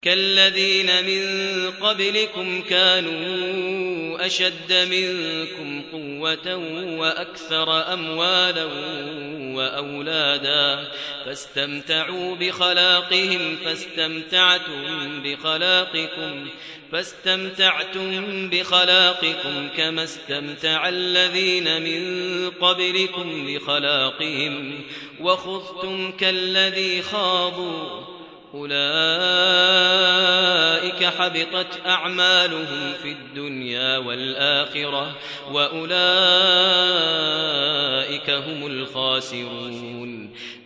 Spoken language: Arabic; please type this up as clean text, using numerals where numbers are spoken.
كالذين من قبلكم كانوا أشد منكم قوة وأكثر أموالا وأولادا فاستمتعوا بخلاقهم فاستمتعتم بخلاقكم كما استمتع الذين من قبلكم بخلاقهم وخذتم كالذي خاضوا أولئك حبطت أعمالهم في الدنيا والآخرة وأولئك هم الخاسرون